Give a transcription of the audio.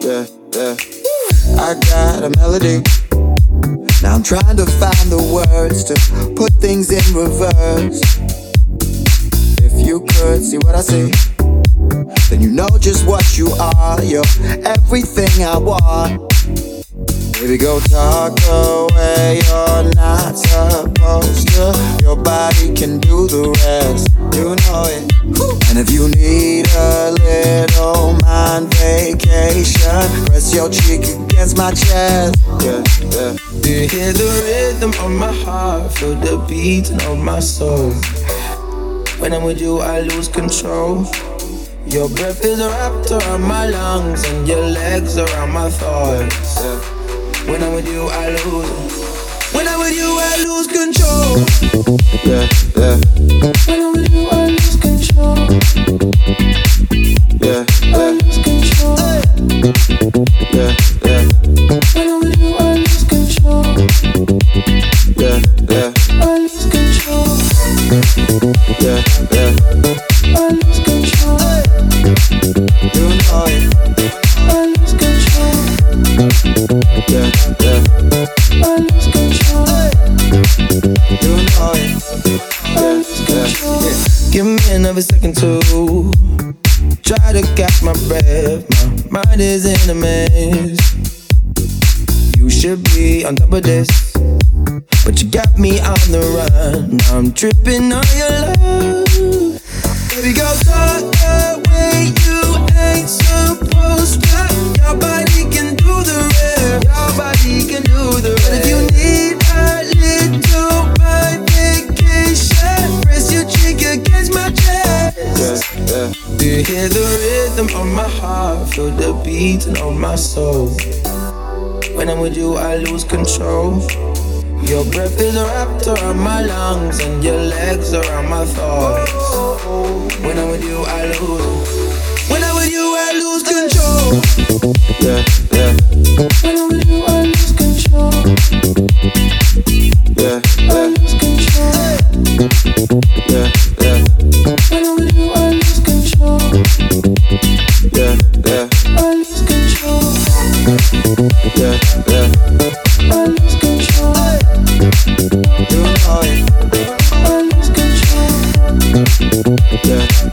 yeah, yeah. I got a melody. Now I'm trying to find the words to put things in reverse. If you could see what I see, then you know just what you are. You're everything I want. Baby, go talk away, you're not supposed to. Your body can do the rest, you know it. And if you need a little mind vacation, press your cheek against my chest, yeah, yeah. Do you hear the rhythm of my heart? Feel the beating of my soul. When I'm with you, I lose control. Your breath is wrapped around my lungs, and your legs around my thoughts, yeah. When I'm with you, I lose. When I'm with you, I lose control. Yeah, yeah. When I'm with you, I lose control. Yeah, I lose control. yeah, yeah. When I'm with you, I lose control. Yeah, yeah. I lose control. Yeah, yeah. I lose control. You know it. I lose control. Yeah, yeah. I lose control. You know it. Yeah, yeah. Give me another second to try to catch my breath. My mind is in a mess. You should be on top of this, but you got me on the run. Now I'm tripping on your love. Baby, go talk the way you ain't supposed to. Your body can do the rest. Your body can do the rest. But if you need a little my vacation, press your cheek against my chest. Yeah, yeah. Do you hear the rhythm of my heart? Feel the beating of my soul. When I'm with you, I lose control. Your breath is wrapped around my lungs, and your legs around my thoughts. When I'm with you, I lose. When I'm with you, I lose control. Yeah, yeah. When I'm with you, I lose control. Yeah, I yeah. lose control. Yeah, yeah. When I'm with you, I lose control. Yeah, yeah. I lose control. Yeah, yeah. I lose control. You know it. I lose control. Yeah.